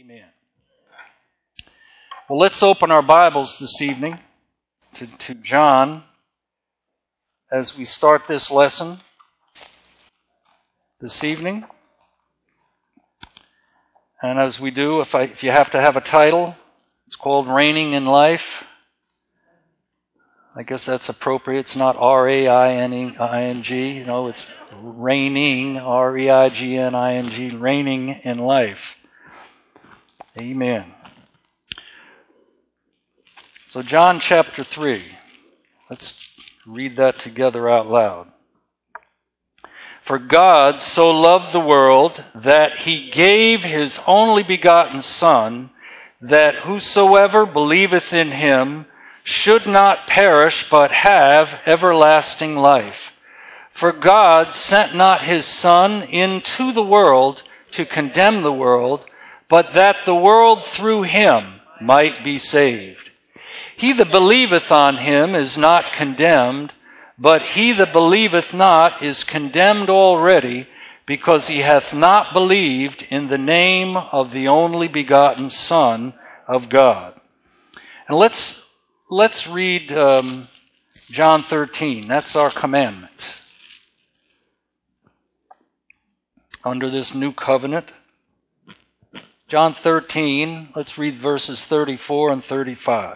Amen. Well, let's open our Bibles this evening to John as we start this lesson this evening. And as we do, if you have to have a title, it's called Reigning in Life. I guess that's appropriate. It's not R-A-I-N-I-N-G. It's reigning, R-E-I-G-N-I-N-G, reigning in life. Amen. So John chapter 3. Let's read that together out loud. For God so loved the world that he gave his only begotten Son, that whosoever believeth in him should not perish, but have everlasting life. For God sent not his Son into the world to condemn the world, but that the world through him might be saved. He that believeth on him is not condemned, but he that believeth not is condemned already, because he hath not believed in the name of the only begotten Son of God. And let's read John 13. That's our commandment under this new covenant. John 13, let's read verses 34 and 35.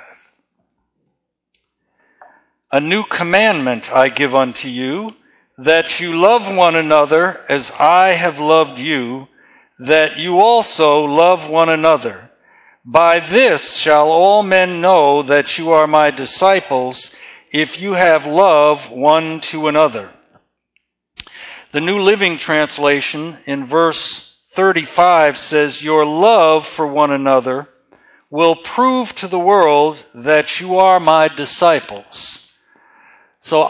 A new commandment I give unto you, that you love one another as I have loved you, that you also love one another. By this shall all men know that you are my disciples, if you have love one to another. The New Living Translation in verse 35 says, your love for one another will prove to the world that you are my disciples. So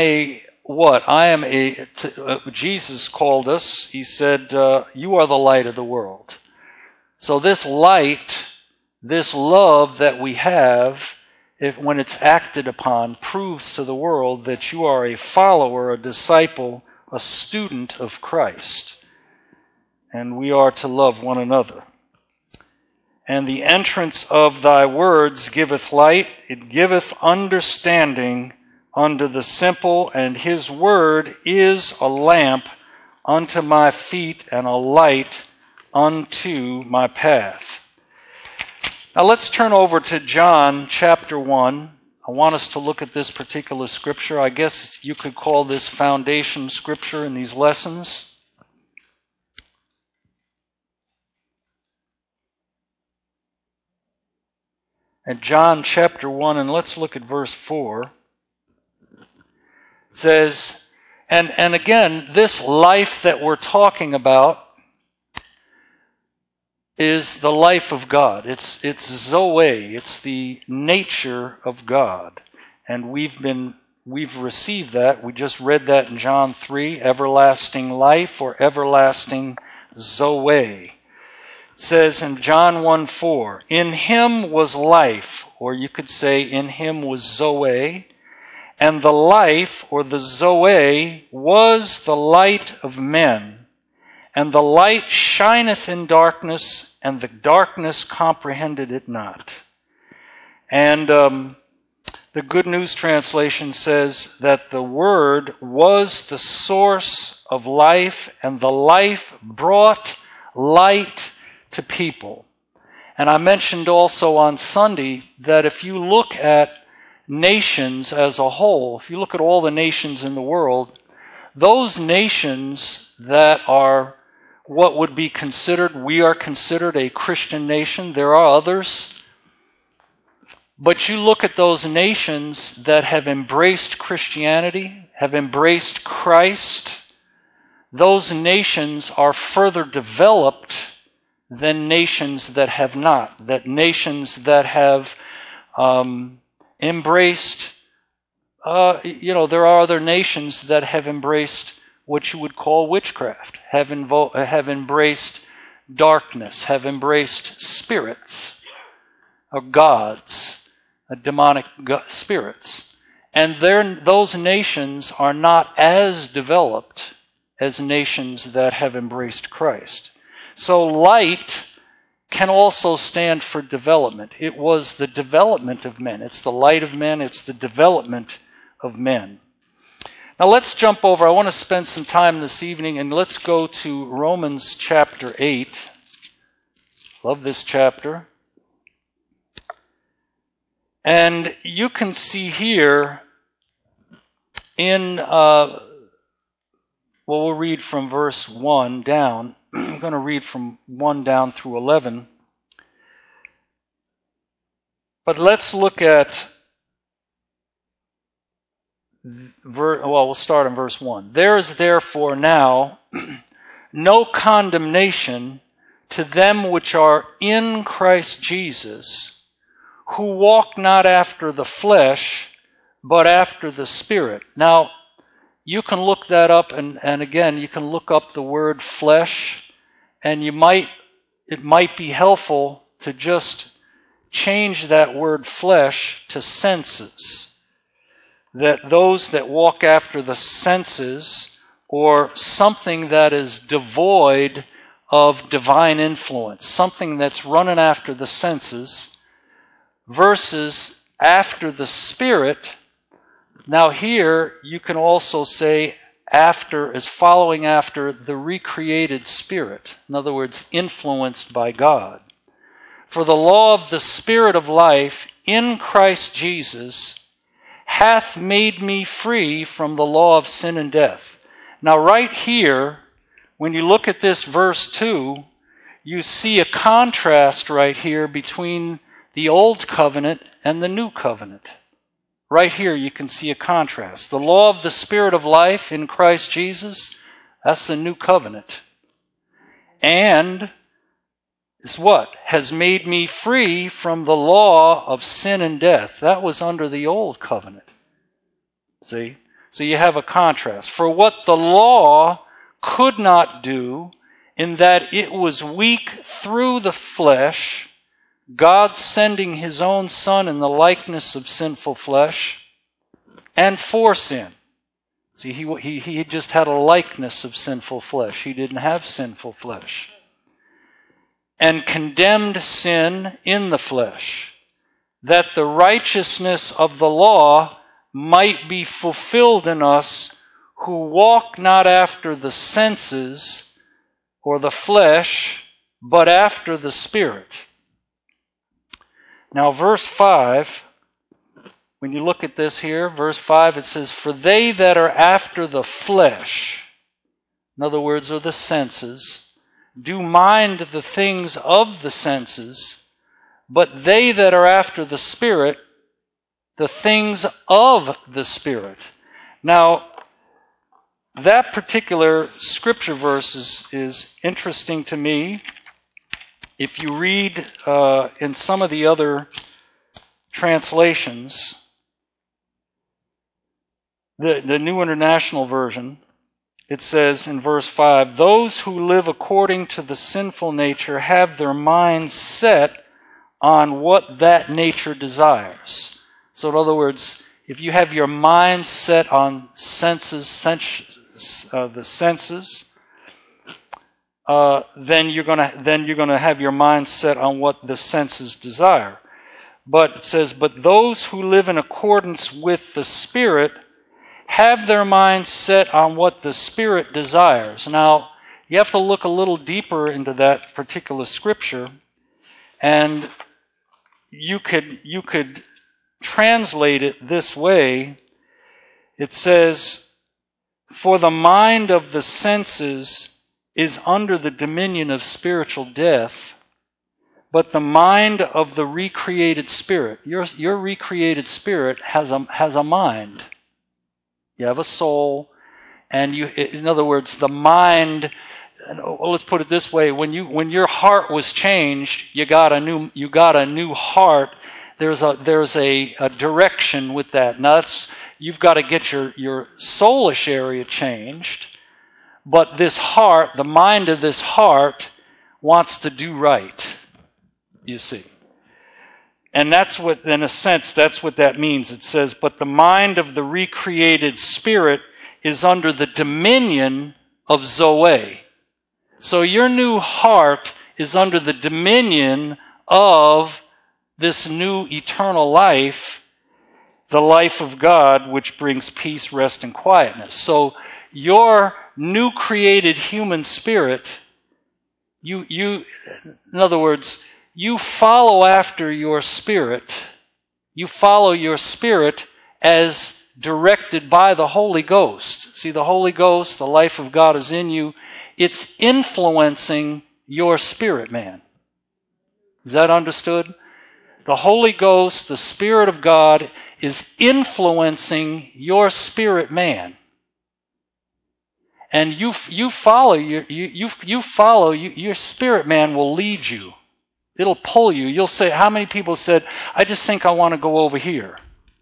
Jesus called us. He said, you are the light of the world. So this light, this love that we have, when it's acted upon, proves to the world that you are a follower, a disciple, a student of Christ. And we are to love one another. And the entrance of thy words giveth light, it giveth understanding unto the simple, and his word is a lamp unto my feet and a light unto my path. Now let's turn over to John chapter 1. I want us to look at this particular scripture. I guess you could call this foundation scripture in these lessons. At John chapter 1, and let's look at verse 4. It says, and again, this life that we're talking about is the life of God. It's Zoe. It's the nature of God. And we've received that. We just read that in John 3, everlasting life or everlasting Zoe. It says in John 1:4, in him was life, or you could say in him was Zoe, and the life, or the Zoe, was the light of men. And the light shineth in darkness, and the darkness comprehended it not. And the Good News Translation says that the Word was the source of life, and the life brought light to people. And I mentioned also on Sunday that if you look at nations as a whole, if you look at all the nations in the world, those nations that are what would be considered, we are considered a Christian nation. There are others. But you look at those nations that have embraced Christianity, have embraced Christ, those nations are further developed than nations that have not. That nations that have embraced, there are other nations that have embraced what you would call witchcraft, have embraced darkness, have embraced spirits, or gods, demonic spirits. And those nations are not as developed as nations that have embraced Christ. So light can also stand for development. It was the development of men. It's the light of men. It's the development of men. Now let's jump over. I want to spend some time this evening, and let's go to Romans chapter 8. Love this chapter. And you can see here in, we'll read from verse 1 down. I'm going to read from 1 down through 11. But let's look at, we'll start in verse 1. There is therefore now no condemnation to them which are in Christ Jesus, who walk not after the flesh, but after the Spirit. Now, you can look that up, and again, you can look up the word flesh, and it might be helpful to just change that word flesh to senses. That those that walk after the senses, or something that is devoid of divine influence, something that's running after the senses, versus after the Spirit. Now here, you can also say after is following after the recreated Spirit. In other words, influenced by God. For the law of the Spirit of life in Christ Jesus hath made me free from the law of sin and death. Now right here, when you look at this verse 2, you see a contrast right here between the old covenant and the new covenant. Right here you can see a contrast. The law of the Spirit of life in Christ Jesus, that's the new covenant. And is what? Has made me free from the law of sin and death. That was under the old covenant. See? So you have a contrast. For what the law could not do, in that it was weak through the flesh, God sending His own Son in the likeness of sinful flesh, and for sin. See, he just had a likeness of sinful flesh. He didn't have sinful flesh. And condemned sin in the flesh, that the righteousness of the law might be fulfilled in us who walk not after the senses or the flesh, but after the Spirit. Now, verse 5, when you look at this here, verse 5, it says, For they that are after the flesh, in other words, are the senses, do mind the things of the senses, but they that are after the Spirit, the things of the Spirit. Now, that particular scripture verse is interesting to me. If you read in some of the other translations, the New International Version, it says in verse 5, Those who live according to the sinful nature have their minds set on what that nature desires. So in other words, if you have your mind set on the senses, then you're gonna have your mind set on what the senses desire. But it says, But those who live in accordance with the Spirit have their minds set on what the Spirit desires. Now, you have to look a little deeper into that particular scripture, and you could translate it this way. It says, For the mind of the senses is under the dominion of spiritual death, but the mind of the recreated spirit, your recreated spirit has a mind. You have a soul, and in other words, the mind, let's put it this way, when your heart was changed, you got a new heart. There's a direction with that. Now you've got to get your soulish area changed, but this heart, the mind of this heart, wants to do right, you see. And that's what, in a sense, that's what that means. It says, But the mind of the recreated spirit is under the dominion of Zoe. So your new heart is under the dominion of this new eternal life, the life of God, which brings peace, rest, and quietness. So your new created human spirit, in other words, you follow after your spirit. You follow your spirit as directed by the Holy Ghost. See, the Holy Ghost, the life of God is in you. It's influencing your spirit man. Is that understood? The Holy Ghost, the Spirit of God, is influencing your spirit man. And you follow your spirit man will lead you. It'll pull you. You'll say, how many people said, I just think I want to go over here.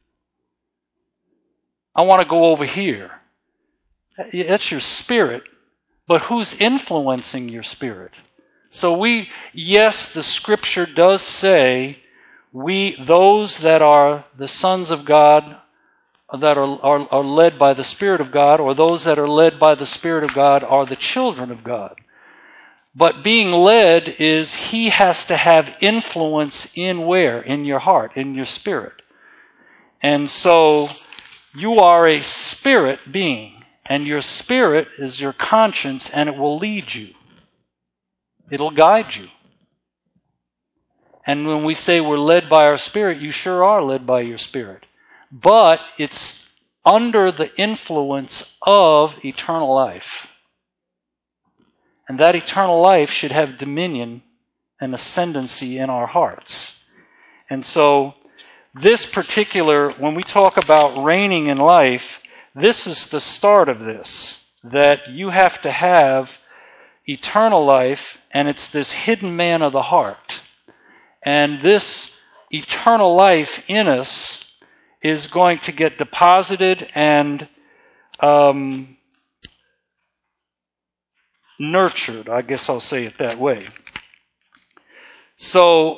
I want to go over here. That's your spirit. But who's influencing your spirit? So yes, the Scripture does say, those that are the sons of God, that are led by the Spirit of God, or those that are led by the Spirit of God are the children of God. But being led is he has to have influence in where? In your heart, in your spirit. And so you are a spirit being, and your spirit is your conscience, and it will lead you. It'll guide you. And when we say we're led by our spirit, you sure are led by your spirit. But it's under the influence of eternal life. And that eternal life should have dominion and ascendancy in our hearts. And so this particular, when we talk about reigning in life, this is the start of this, that you have to have eternal life, and it's this hidden man of the heart. And this eternal life in us is going to get deposited and nurtured. I guess I'll say it that way. So,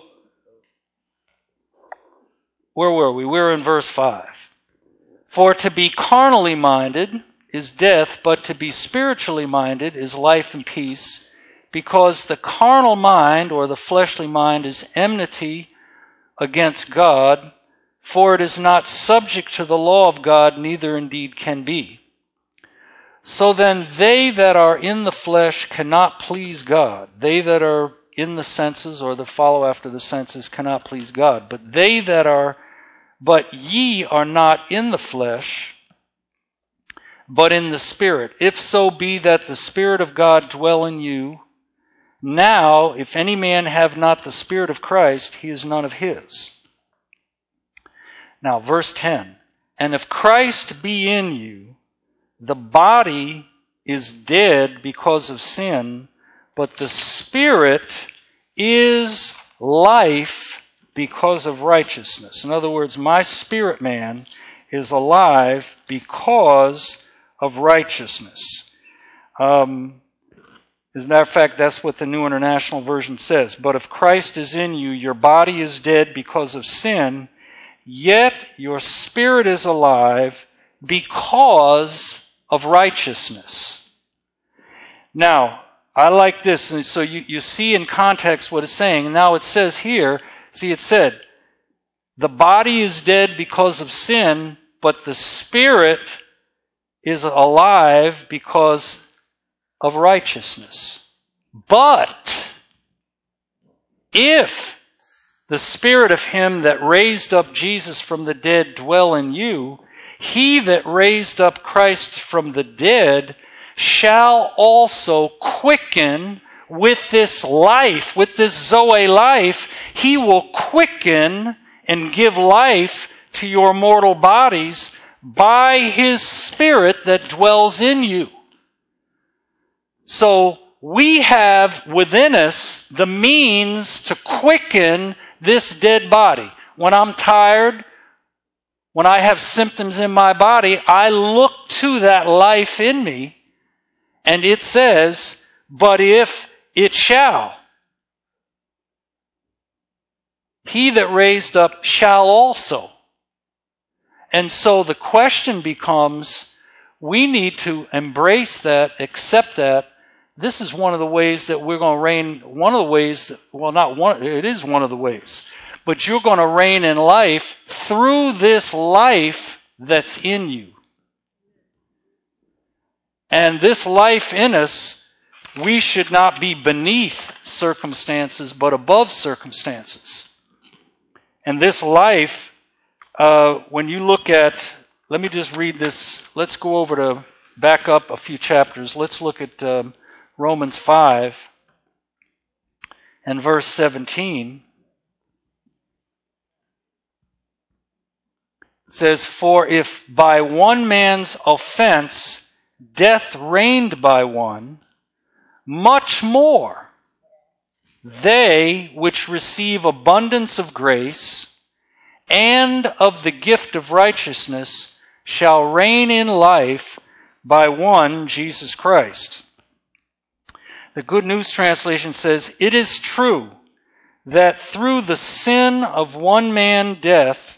where were we? We're in verse 5. For to be carnally minded is death, but to be spiritually minded is life and peace, because the carnal mind, or the fleshly mind, is enmity against God, for it is not subject to the law of God, neither indeed can be. So then they that are in the flesh cannot please God. They that are in the senses, or that follow after the senses, cannot please God. But ye are not in the flesh, but in the Spirit, if so be that the Spirit of God dwell in you. Now, if any man have not the Spirit of Christ, he is none of his. Now, verse 10. And if Christ be in you, the body is dead because of sin, but the Spirit is life because of righteousness. In other words, my spirit man is alive because of righteousness. As a matter of fact, that's what the New International Version says. But if Christ is in you, your body is dead because of sin, yet your spirit is alive because of righteousness. Now, I like this. And so you see in context what it's saying. Now it says here, see it said, the body is dead because of sin, but the spirit is alive because of righteousness. But if the Spirit of him that raised up Jesus from the dead dwell in you, he that raised up Christ from the dead shall also quicken with this life, with this Zoe life, he will quicken and give life to your mortal bodies by his Spirit that dwells in you. So we have within us the means to quicken this dead body. When I'm tired, when I have symptoms in my body, I look to that life in me, and it says, but if it shall, he that raised up shall also. And so the question becomes, we need to embrace that, accept that, this is one of the ways that we're going to reign. One of the ways, well, not one, it is one of the ways. But you're going to reign in life through this life that's in you. And this life in us, we should not be beneath circumstances, but above circumstances. And this life, when you look at, let me just read this. Let's go over to, back up a few chapters. Let's look at Romans 5 and verse 17. It says, "For if by one man's offense death reigned by one, much more they which receive abundance of grace and of the gift of righteousness shall reign in life by one, Jesus Christ." The Good News Translation says, "It is true that through the sin of one man, death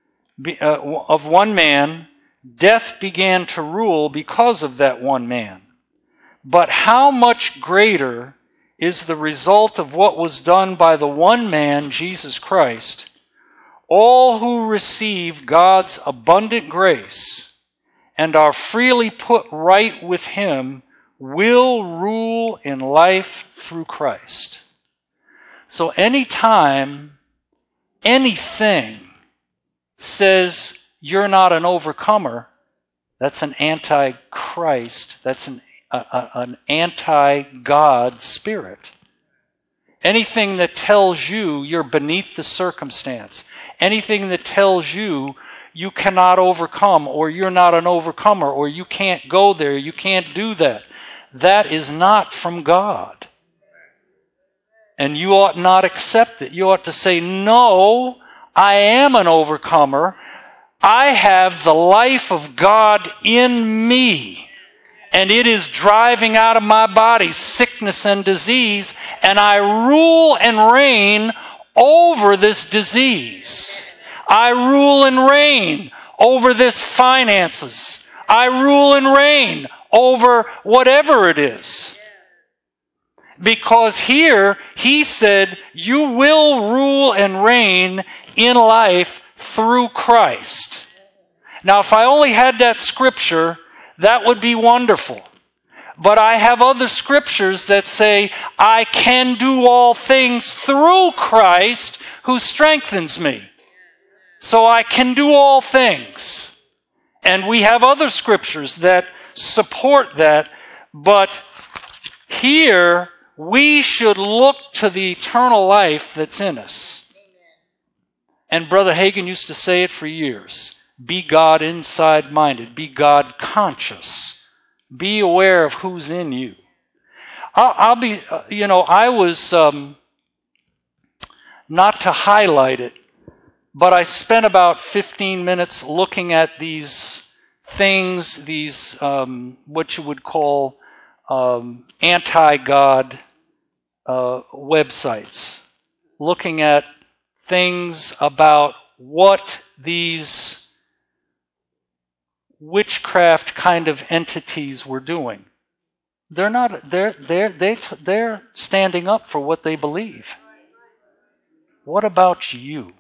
began to rule because of that one man. But how much greater is the result of what was done by the one man, Jesus Christ? All who receive God's abundant grace and are freely put right with Him will rule in life through Christ." So anytime anything says you're not an overcomer, that's an anti-Christ, that's an anti-God spirit. Anything that tells you you're beneath the circumstance, anything that tells you you cannot overcome, or you're not an overcomer, or you can't go there, you can't do that, that is not from God. And you ought not accept it. You ought to say, no, I am an overcomer. I have the life of God in me. And it is driving out of my body sickness and disease. And I rule and reign over this disease. I rule and reign over this finances. I rule and reign over whatever it is. Because here, he said, you will rule and reign in life through Christ. Now, if I only had that scripture, that would be wonderful. But I have other scriptures that say, I can do all things through Christ who strengthens me. So I can do all things. And we have other scriptures that support that. But here, we should look to the eternal life that's in us. And Brother Hagin used to say it for years. Be God inside minded. Be God conscious. Be aware of who's in you. I was, not to highlight it, but I spent about 15 minutes looking at these things, these, what you would call, anti-God, websites. Looking at things about what these witchcraft kind of entities were doing. They're standing up for what they believe. What about you?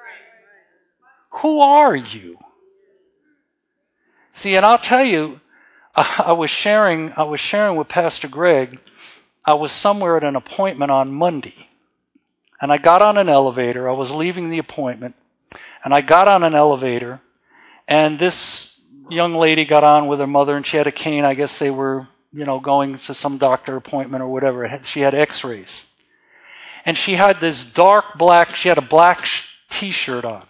Who are you? See, and I'll tell you, I was sharing with Pastor Greg. I was somewhere at an appointment on Monday, and I got on an elevator. I was leaving the appointment, and I got on an elevator, and this young lady got on with her mother, and she had a cane. I guess they were, going to some doctor appointment or whatever. She had x-rays. And she had this dark black, she had a black t-shirt on.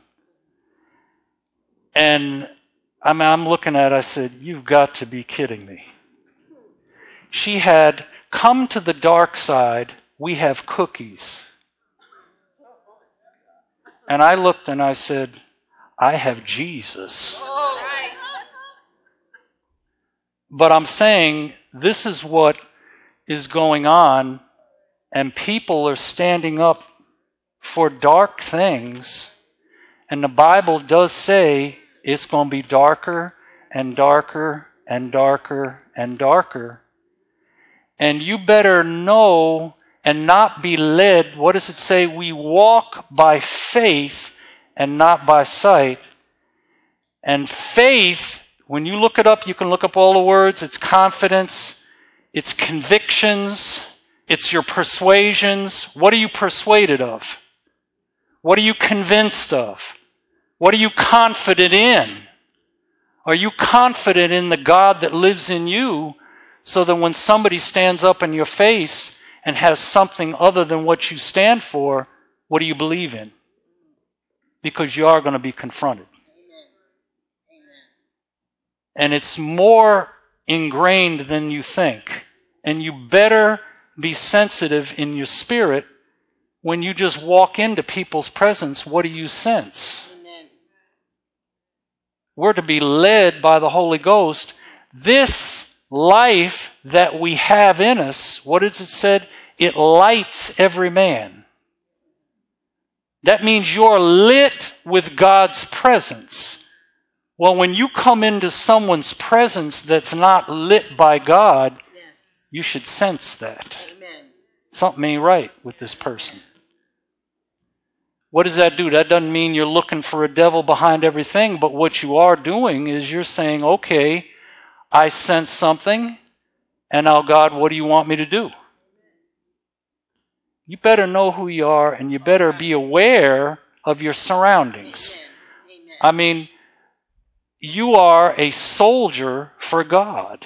And I'm looking at it, I said, you've got to be kidding me. She had, come to the dark side, we have cookies. And I looked and I said, I have Jesus. But I'm saying this is what is going on, and people are standing up for dark things. And the Bible does say it's going to be darker and darker and darker and darker. And you better know and not be led. What does it say? We walk by faith and not by sight. And faith, when you look it up, you can look up all the words. It's confidence, it's convictions, it's your persuasions. What are you persuaded of? What are you convinced of? What are you confident in? Are you confident in the God that lives in you, so that when somebody stands up in your face and has something other than what you stand for, what do you believe in? Because you are going to be confronted. And it's more ingrained than you think. And you better be sensitive in your spirit. When you just walk into people's presence, what do you sense? Amen. We're to be led by the Holy Ghost. This life that we have in us, what is it said? It lights every man. That means you're lit with God's presence. Well, when you come into someone's presence that's not lit by God, yes, you should sense that. Amen. Something ain't right with this person. What does that do? That doesn't mean you're looking for a devil behind everything, but what you are doing is you're saying, okay, I sense something, and now God, what do you want me to do? You better know who you are, and you better be aware of your surroundings. Amen. I mean, you are a soldier for God.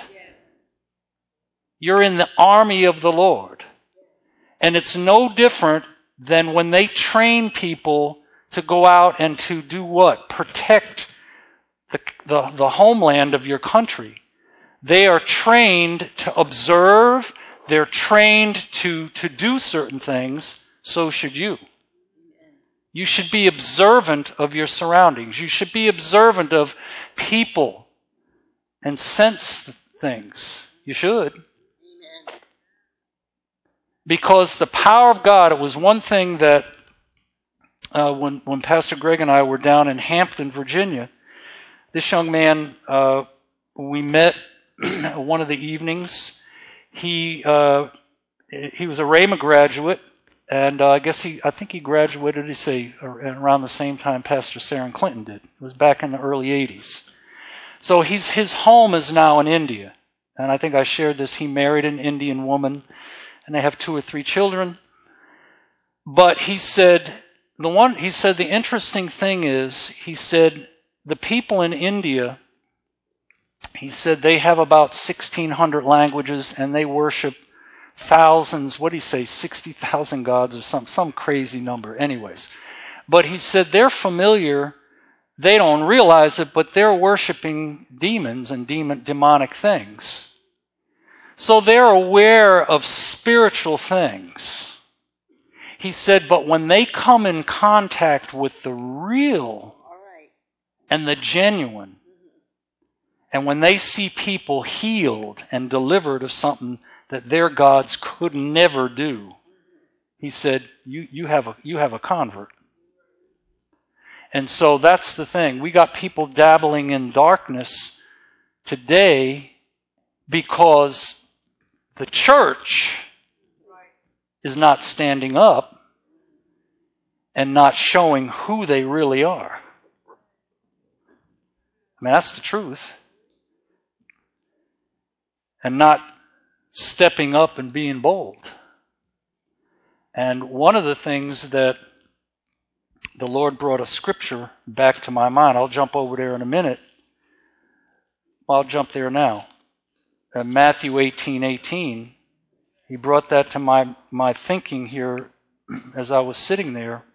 You're in the army of the Lord. And it's no different than when they train people to go out and to do what? Protect the homeland of your country. They are trained to observe. They're trained to do certain things. So should you. You should be observant of your surroundings. You should be observant of people and sense things. You should. Amen. Because the power of God, it was one thing that when Pastor Greg and I were down in Hampton, Virginia, this young man, we met one of the evenings. He was a Rhema graduate. And I think he graduated, around the same time Pastor Sarah Clinton did. It was back in the early 80s. So his home is now in India. And I think I shared this. He married an Indian woman, and they have 2 or 3 children. But he said, the interesting thing is, he said, the people in India, he said they have about 1,600 languages, and they worship thousands, 60,000 gods or some crazy number. Anyways. But he said they're familiar, they don't realize it, but they're worshiping demons and demonic things. So they're aware of spiritual things. He said, but when they come in contact with the real and the genuine, and when they see people healed and delivered of something that their gods could never do, he said, you have a convert. And so that's the thing. We got people dabbling in darkness today because the church is not standing up and not showing who they really are. I mean, that's the truth. And not stepping up and being bold. And one of the things that the Lord brought a scripture back to my mind, I'll jump over there in a minute. I'll jump there now. Matthew 18:18. He brought that to my thinking here as I was sitting there.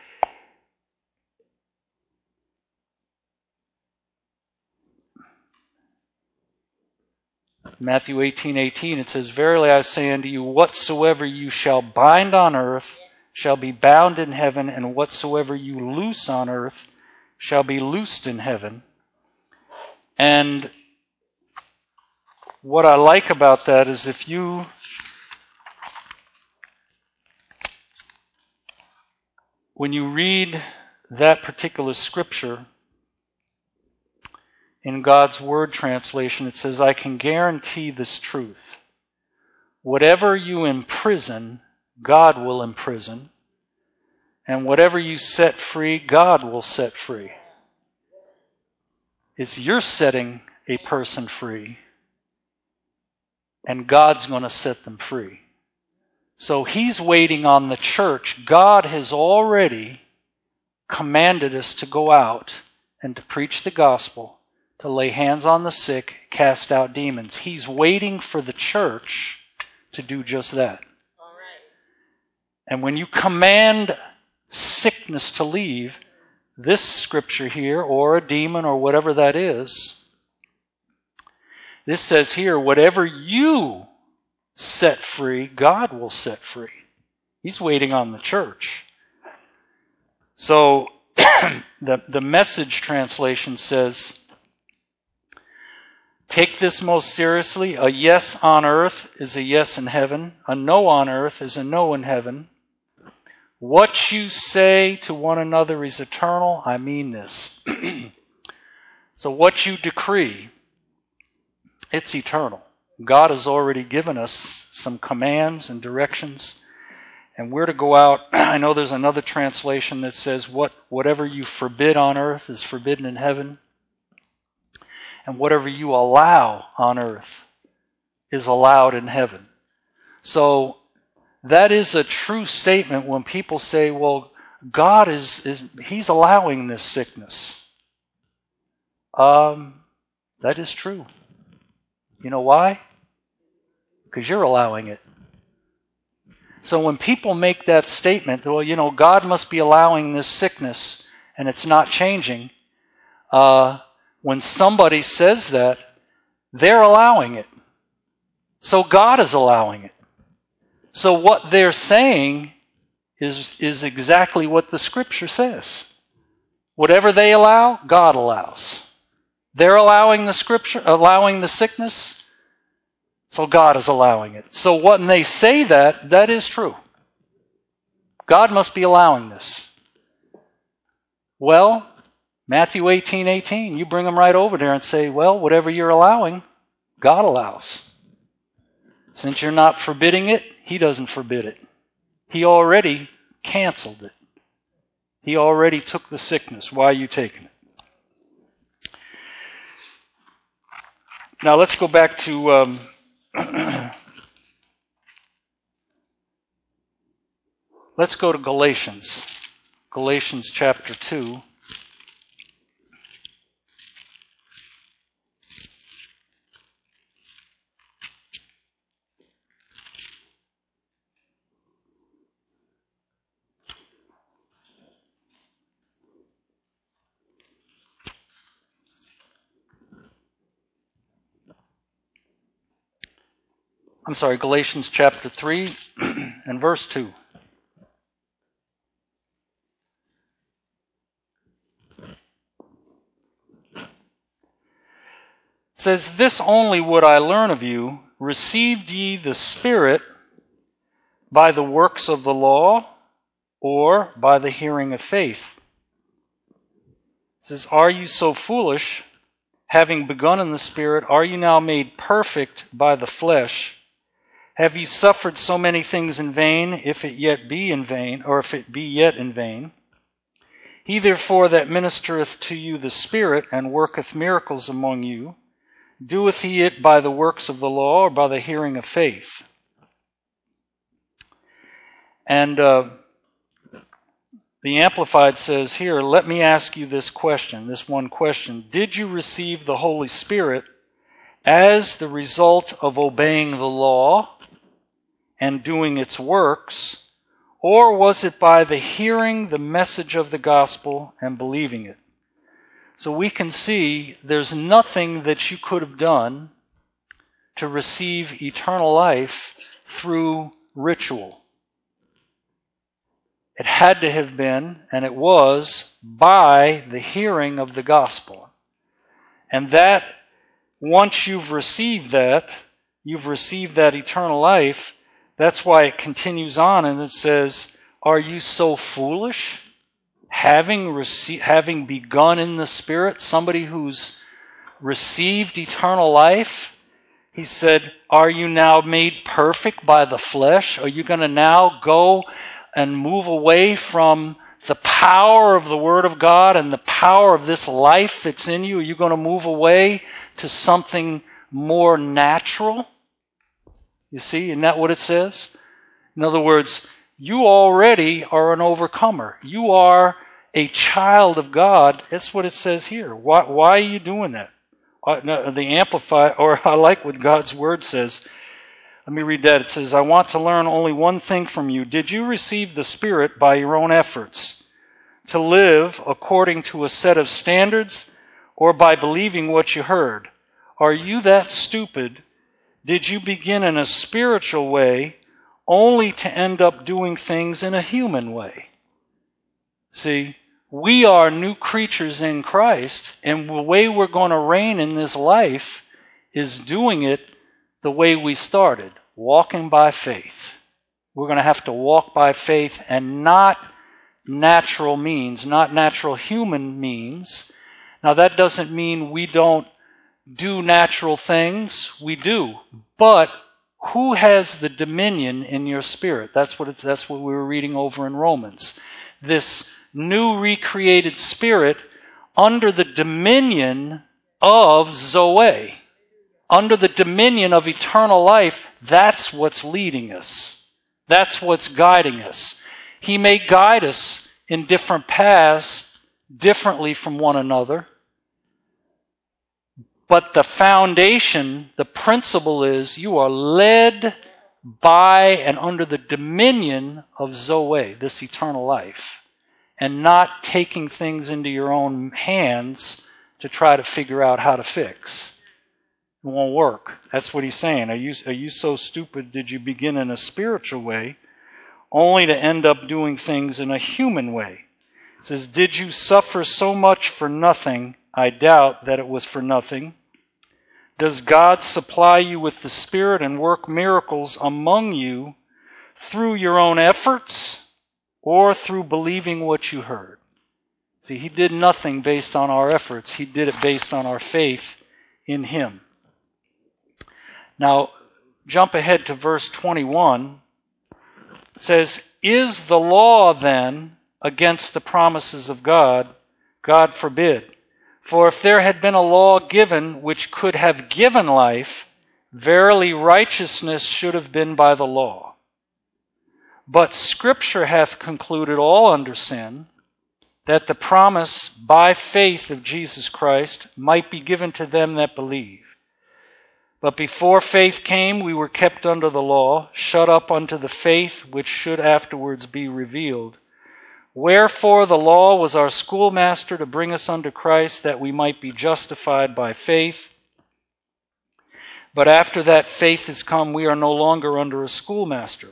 Matthew 18:18, it says, verily I say unto you, whatsoever you shall bind on earth shall be bound in heaven, and whatsoever you loose on earth shall be loosed in heaven. And what I like about that is when you read that particular scripture, in God's Word translation, it says, I can guarantee this truth. whatever you imprison, God will imprison. And whatever you set free, God will set free. It's you're setting a person free, and God's going to set them free. So He's waiting on the church. God has already commanded us to go out and to preach the gospel, to lay hands on the sick, cast out demons. He's waiting for the church to do just that. All right. And when you command sickness to leave, this scripture here, or a demon, or whatever that is, this says here, whatever you set free, God will set free. He's waiting on the church. So, the Message translation says, take this most seriously. A yes on earth is a yes in heaven. A no on earth is a no in heaven. What you say to one another is eternal. I mean this. So what you decree, it's eternal. God has already given us some commands and directions, and we're to go out. I know there's another translation that says, whatever you forbid on earth is forbidden in heaven, and whatever you allow on earth is allowed in heaven. So that is a true statement when people say, well, God He's allowing this sickness. That is true. You know why? Because you're allowing it. So when people make that statement, well, God must be allowing this sickness and it's not changing. When somebody says that, they're allowing it. So God is allowing it. So what they're saying is exactly what the Scripture says. Whatever they allow, God allows. They're allowing the Scripture, allowing the sickness, so God is allowing it. So when they say that is true. God must be allowing this. Well, Matthew 18:18, you bring them right over there and say, well, whatever you're allowing, God allows. Since you're not forbidding it, He doesn't forbid it. He already canceled it. He already took the sickness. Why are you taking it? Now let's go back to let's go to Galatians. Galatians chapter 2. Galatians chapter 3 and verse 2. It says, this only would I learn of you, received ye the Spirit by the works of the law or by the hearing of faith? It says, are you so foolish, having begun in the Spirit, are you now made perfect by the flesh? Have you suffered so many things in vain, if it yet be in vain, or if it be yet in vain? He therefore that ministereth to you the Spirit, and worketh miracles among you, doeth he it by the works of the law, or by the hearing of faith? And the Amplified says here, let me ask you this question, this one question. Did you receive the Holy Spirit as the result of obeying the law and doing its works, or was it by the hearing the message of the gospel and believing it? So we can see there's nothing that you could have done to receive eternal life through ritual. It had to have been, and it was, by the hearing of the gospel. And that, once you've received that eternal life. That's why it continues on and it says, are you so foolish? Having begun in the Spirit, somebody who's received eternal life, He said, are you now made perfect by the flesh? Are you going to now go and move away from the power of the Word of God and the power of this life that's in you? Are you going to move away to something more natural? You see, isn't that what it says? In other words, you already are an overcomer. You are a child of God. That's what it says here. Why are you doing that? The Amplified, or I like what God's Word says. Let me read that. It says, I want to learn only one thing from you. Did you receive the Spirit by your own efforts to live according to a set of standards, or by believing what you heard? Are you that stupid? Did you begin in a spiritual way only to end up doing things in a human way? See, we are new creatures in Christ, and the way we're going to reign in this life is doing it the way we started, walking by faith. We're going to have to walk by faith and not natural means, not natural human means. Now that doesn't mean we don't do natural things. We do. But who has the dominion in your spirit? That's what we were reading over in Romans. This new recreated spirit under the dominion of Zoe, under the dominion of eternal life. That's what's leading us. That's what's guiding us. He may guide us in different paths, differently from one another. But the foundation, the principle is you are led by and under the dominion of Zoe, this eternal life, and not taking things into your own hands to try to figure out how to fix. It won't work. That's what he's saying. Are you so stupid? Did you begin in a spiritual way only to end up doing things in a human way? It says, did you suffer so much for nothing? I doubt that it was for nothing. Does God supply you with the Spirit and work miracles among you through your own efforts or through believing what you heard? See, he did nothing based on our efforts. He did it based on our faith in him. Now, jump ahead to verse 21. It says, is the law then against the promises of God? God forbid. For if there had been a law given which could have given life, verily righteousness should have been by the law. But Scripture hath concluded all under sin, that the promise by faith of Jesus Christ might be given to them that believe. But before faith came, we were kept under the law, shut up unto the faith which should afterwards be revealed. Wherefore the law was our schoolmaster to bring us unto Christ, that we might be justified by faith. But after that faith is come, we are no longer under a schoolmaster.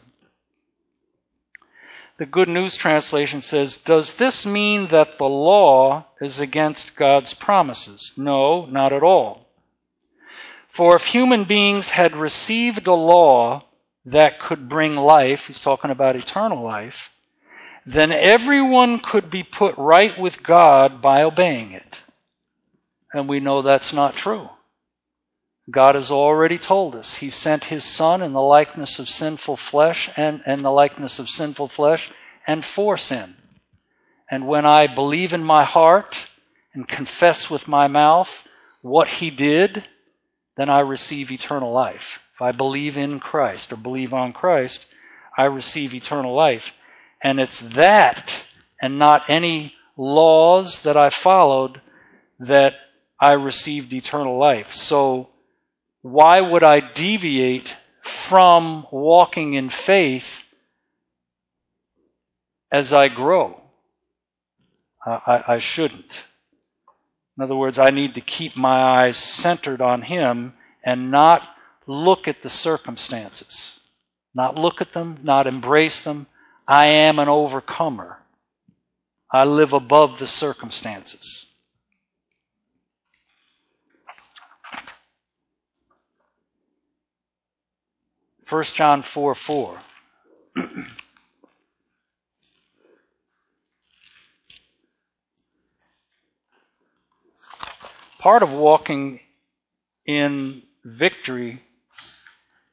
The Good News Translation says, does this mean that the law is against God's promises? No, not at all. For if human beings had received a law that could bring life, he's talking about eternal life, then everyone could be put right with God by obeying it. And we know that's not true. God has already told us. He sent his Son in the likeness of sinful flesh and the likeness of sinful flesh and for sin. And when I believe in my heart and confess with my mouth what he did, then I receive eternal life. If I believe in Christ or believe on Christ, I receive eternal life. And it's that and not any laws that I followed that I received eternal life. So why would I deviate from walking in faith as I grow? I shouldn't. In other words, I need to keep my eyes centered on him and not look at the circumstances. Not look at them, not embrace them. I am an overcomer. I live above the circumstances. 1 John 4:4. Part of walking in victory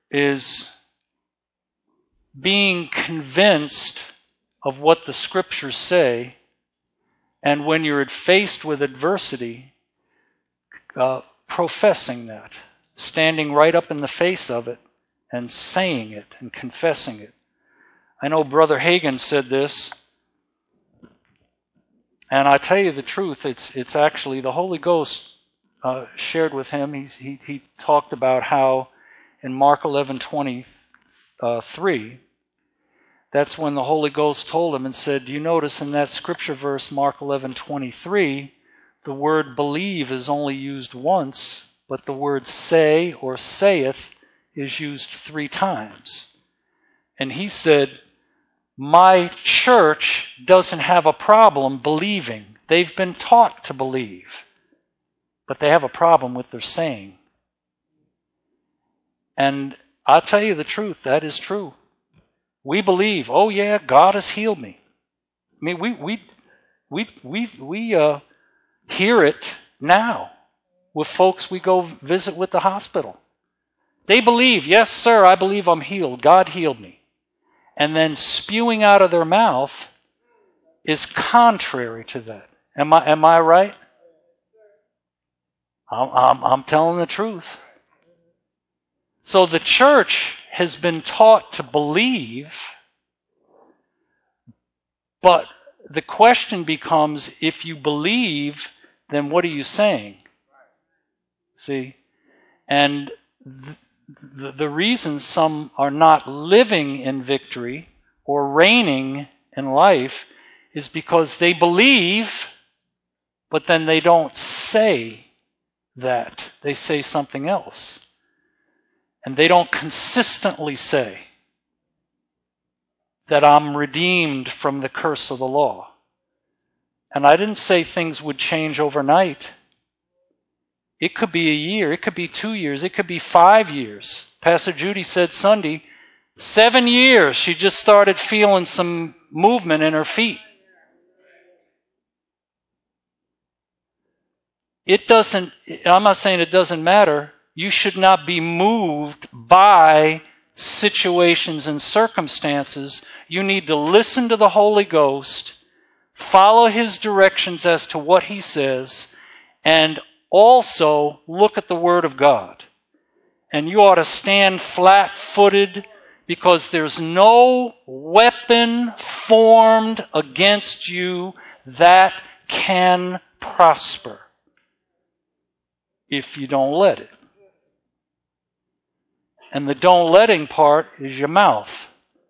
is being convinced of what the Scriptures say, and when you're faced with adversity, professing that, standing right up in the face of it and saying it and confessing it. I know Brother Hagin said this, and I tell you the truth, it's actually the Holy Ghost shared with him. He talked about how in Mark 11:23, that's when the Holy Ghost told him and said, do you notice in that scripture verse, Mark 11:23, the word believe is only used once, but the word say or saith is used 3 times. And he said, my church doesn't have a problem believing. They've been taught to believe, but they have a problem with their saying. And I'll tell you the truth, that is true. We believe, oh yeah, God has healed me. I mean, we hear it now with folks we go visit with the hospital. They believe, yes sir, I believe I'm healed. God healed me. And then spewing out of their mouth is contrary to that. Am I right? I'm telling the truth. So the church has been taught to believe, but the question becomes, if you believe, then what are you saying? See? And the reason some are not living in victory or reigning in life is because they believe, but then they don't say that. They say something else. And they don't consistently say that I'm redeemed from the curse of the law. And I didn't say things would change overnight. It could be a year, it could be 2 years, it could be 5 years. Pastor Judy said Sunday, 7 years she just started feeling some movement in her feet. I'm not saying it doesn't matter. You should not be moved by situations and circumstances. You need to listen to the Holy Ghost, follow His directions as to what He says, and also look at the Word of God. And you ought to stand flat-footed, because there's no weapon formed against you that can prosper if you don't let it. And the don't letting part is your mouth.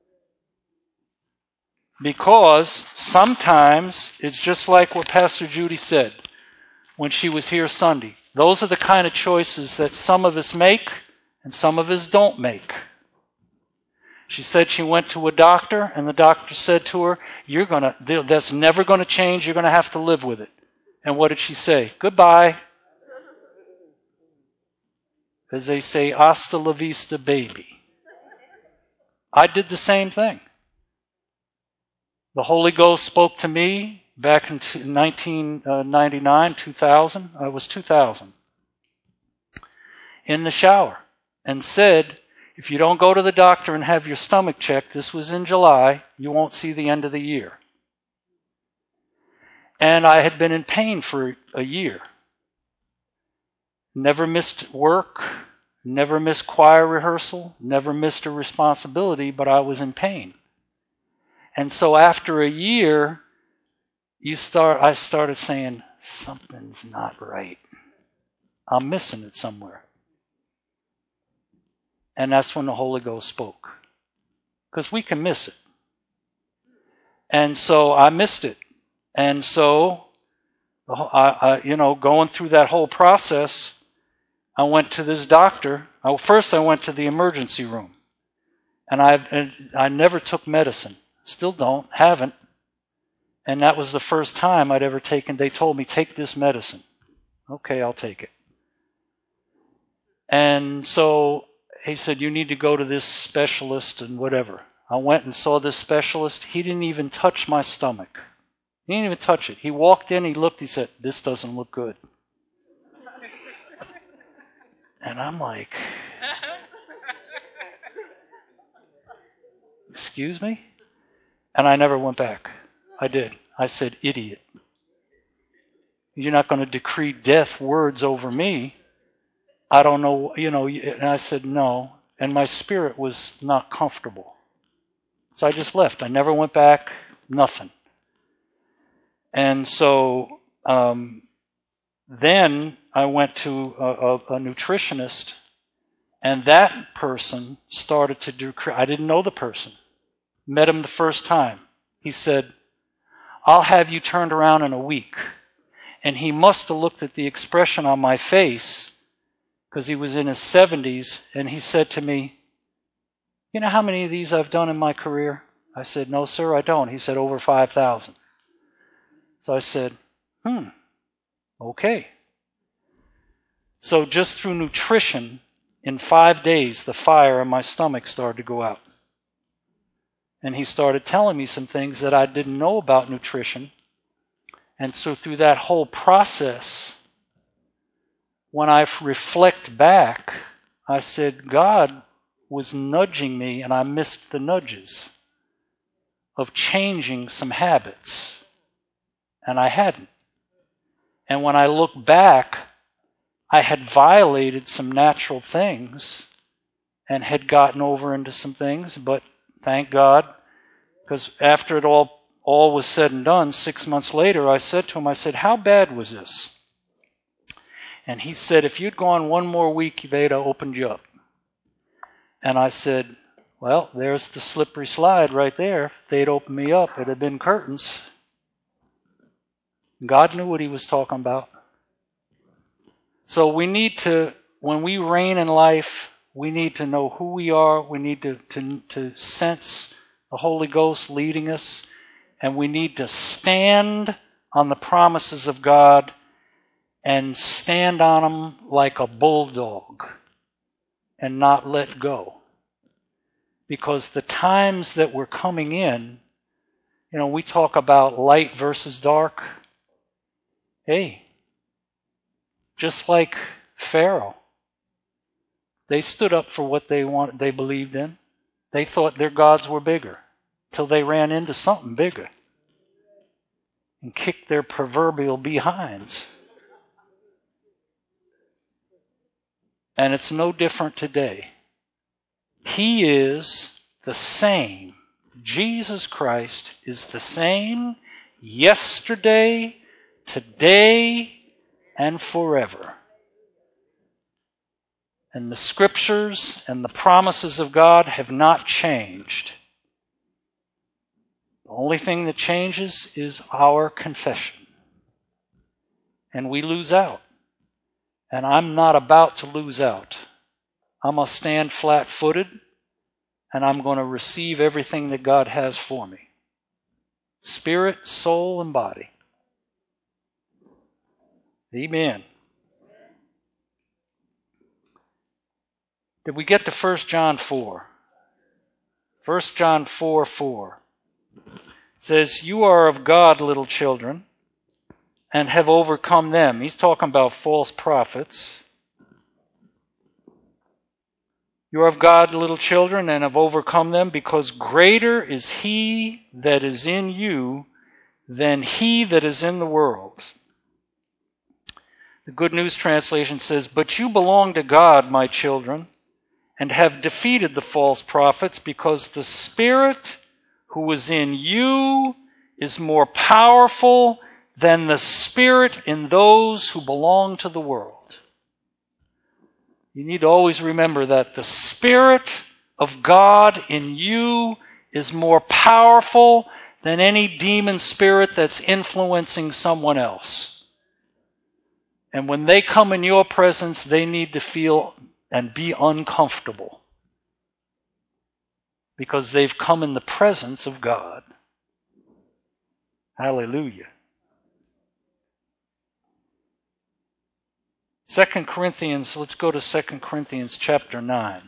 Because sometimes it's just like what Pastor Judy said when she was here Sunday. Those are the kind of choices that some of us make and some of us don't make. She said she went to a doctor and the doctor said to her, that's never going to change, you're going to have to live with it. And what did she say? Goodbye. As they say, hasta la vista, baby. I did the same thing. The Holy Ghost spoke to me back in 1999, 2000. I was 2000. In the shower. And said, if you don't go to the doctor and have your stomach checked, this was in July, you won't see the end of the year. And I had been in pain for a year. Never missed work, never missed choir rehearsal, never missed a responsibility, but I was in pain. And so after a year, I started saying, something's not right. I'm missing it somewhere. And that's when the Holy Ghost spoke. Because we can miss it. And so I missed it. And so, going through that whole process, I went to this doctor. First I went to the emergency room. And I never took medicine. Still don't, haven't. And that was the first time I'd ever taken, they told me, take this medicine. Okay, I'll take it. And so he said, you need to go to this specialist and whatever. I went and saw this specialist. He didn't even touch my stomach. He didn't even touch it. He walked in, he looked, he said, this doesn't look good. And I'm like, excuse me? And I never went back. I did. I said, idiot. You're not going to decree death words over me. I don't know, and I said, no. And my spirit was not comfortable. So I just left. I never went back, nothing. And so then I went to a nutritionist, and that person started to do, I didn't know the person. Met him the first time. He said, I'll have you turned around in a week. And he must have looked at the expression on my face, because he was in his 70s, and he said to me, you know how many of these I've done in my career? I said, no, sir, I don't. He said, over 5,000. So I said, okay. So just through nutrition, in 5 days, the fire in my stomach started to go out. And he started telling me some things that I didn't know about nutrition. And so through that whole process, when I reflect back, I said, God was nudging me, and I missed the nudges of changing some habits. And I hadn't. And when I look back, I had violated some natural things and had gotten over into some things, but thank God, because after it all was said and done, 6 months later, I said to him, I said, how bad was this? And he said, if you'd gone one more week, they'd have opened you up. And I said, well, there's the slippery slide right there. If they'd opened me up, it'd have been curtains. God knew what he was talking about. So we need to, when we reign in life, we need to know who we are. We need to sense the Holy Ghost leading us. And we need to stand on the promises of God and stand on them like a bulldog and not let go. Because the times that we're coming in, we talk about light versus dark. Hey, just like Pharaoh, they stood up for what they believed in. They thought their gods were bigger till they ran into something bigger and kicked their proverbial behinds. And it's no different today. He is the same. Jesus Christ is the same yesterday, today, and forever. And the scriptures and the promises of God have not changed. The only thing that changes is our confession. And we lose out. And I'm not about to lose out. I'm going to stand flat-footed, and I'm going to receive everything that God has for me. Spirit, soul, and body. Amen. Did we get to 1 John 4? 1 John 4:4 says, you are of God, little children, and have overcome them. He's talking about false prophets. You are of God, little children, and have overcome them, because greater is he that is in you than he that is in the world. The Good News Translation says, but you belong to God, my children, and have defeated the false prophets, because the Spirit who is in you is more powerful than the spirit in those who belong to the world. You need to always remember that the Spirit of God in you is more powerful than any demon spirit that's influencing someone else. And when they come in your presence, they need to feel and be uncomfortable, because they've come in the presence of God. Hallelujah. 2 Corinthians, let's go to 2 Corinthians chapter 9.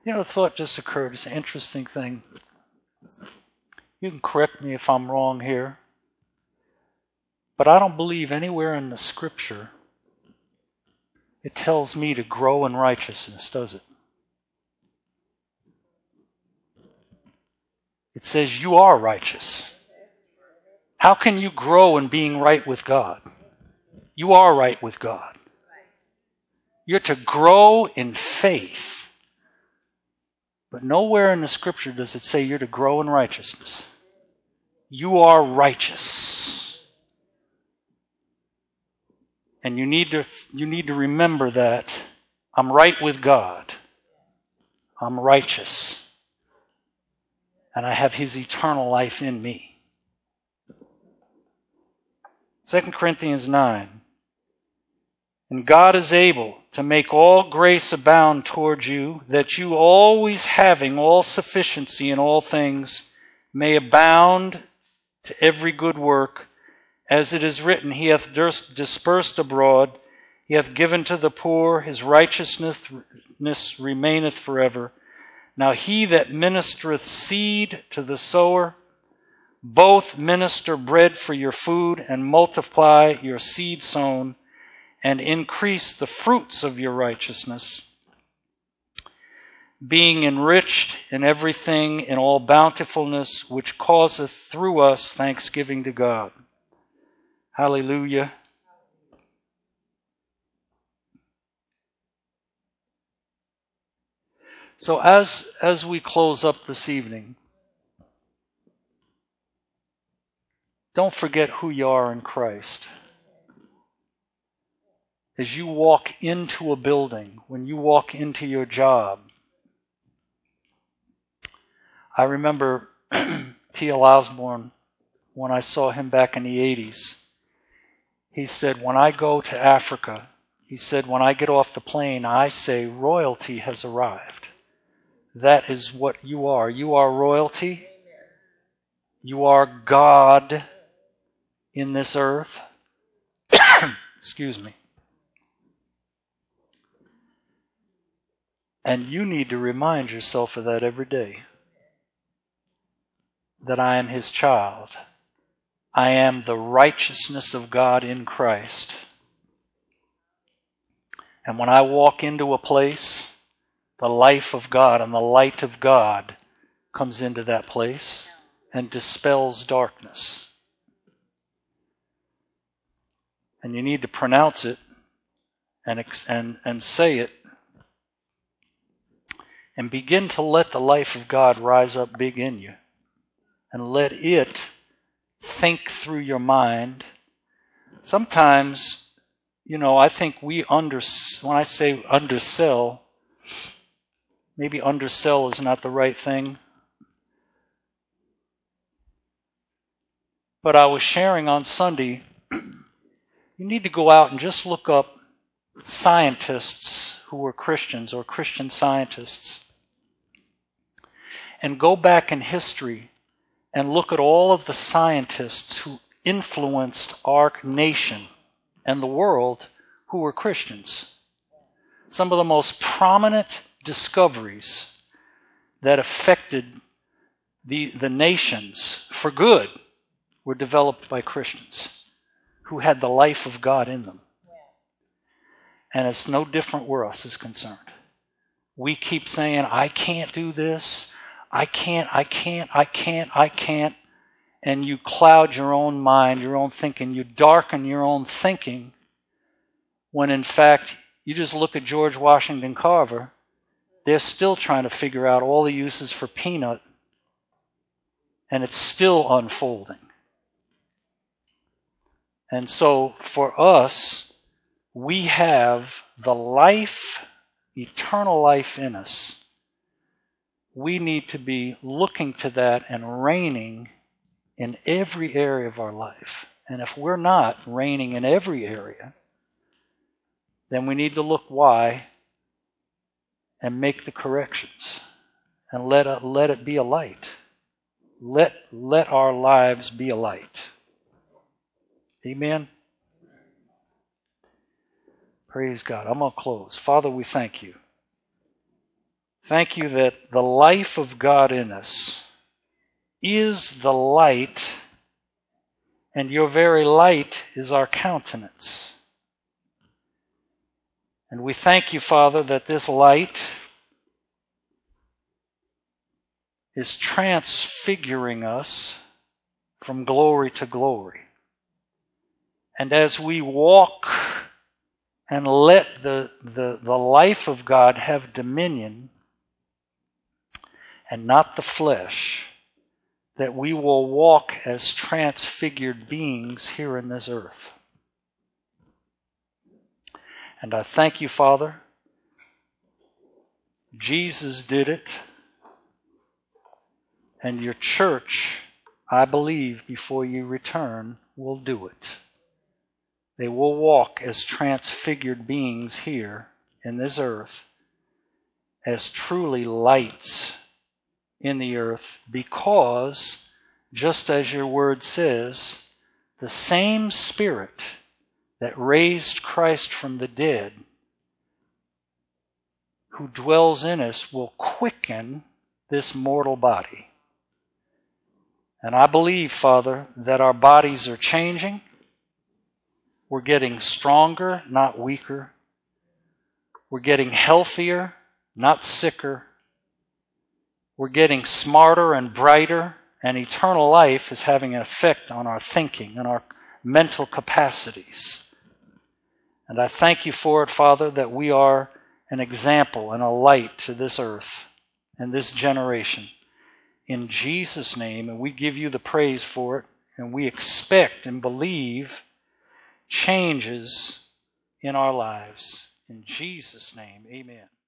The thought just occurred. It's an interesting thing. You can correct me if I'm wrong here. But I don't believe anywhere in the Scripture it tells me to grow in righteousness, does it? It says you are righteous. How can you grow in being right with God? You are right with God. You're to grow in faith. But nowhere in the Scripture does it say you're to grow in righteousness. You are righteous. And you need to remember that I'm right with God. I'm righteous. And I have His eternal life in me. 2 Corinthians 9. And God is able to make all grace abound toward you, that you always having all sufficiency in all things may abound to every good work. As it is written, He hath dispersed abroad, He hath given to the poor, His righteousness remaineth forever. Now he that ministereth seed to the sower, both minister bread for your food, and multiply your seed sown, and increase the fruits of your righteousness, being enriched in everything in all bountifulness, which causeth through us thanksgiving to God. Hallelujah. So as we close up this evening, don't forget who you are in Christ. As you walk into a building, when you walk into your job, I remember T.L. Osborne, when I saw him back in the 80s, he said, when I go to Africa, he said, when I get off the plane, I say, royalty has arrived. That is what you are. You are royalty. You are God in this earth. Excuse me. And you need to remind yourself of that every day. That I am His child. I am the righteousness of God in Christ. And when I walk into a place, the life of God and the light of God comes into that place and dispels darkness. And you need to pronounce it and say it and begin to let the life of God rise up big in you. And let it think through your mind. Sometimes, I think when I say undersell, maybe undersell is not the right thing. But I was sharing on Sunday, you need to go out and just look up scientists who were Christians or Christian scientists. And go back in history and look at all of the scientists who influenced our nation and the world who were Christians. Some of the most prominent discoveries that affected the nations for good were developed by Christians who had the life of God in them. And it's no different where us is concerned. We keep saying, I can't do this. I can't. And you cloud your own mind, your own thinking. You darken your own thinking when in fact, you just look at George Washington Carver. They're still trying to figure out all the uses for peanut. And it's still unfolding. And so for us, we have the life, eternal life in us. We need to be looking to that and reigning in every area of our life. And if we're not reigning in every area, then we need to look why and make the corrections. And let it be a light. Let our lives be a light. Amen? Praise God. I'm going to close. Father, we thank you. Thank you that the life of God in us is the light, and your very light is our countenance. And we thank you, Father, that this light is transfiguring us from glory to glory. And as we walk and let the life of God have dominion and not the flesh, that we will walk as transfigured beings here in this earth. And I thank you, Father. Jesus did it. And your church, I believe, before you return, will do it. They will walk as transfigured beings here in this earth, as truly lights in the earth, because, just as your word says, the same Spirit that raised Christ from the dead, who dwells in us, will quicken this mortal body. And I believe, Father, that our bodies are changing. We're getting stronger, not weaker. We're getting healthier, not sicker. We're getting smarter and brighter, and eternal life is having an effect on our thinking and our mental capacities. And I thank you for it, Father, that we are an example and a light to this earth and this generation. In Jesus' name, and we give you the praise for it, and we expect and believe changes in our lives. In Jesus' name, amen.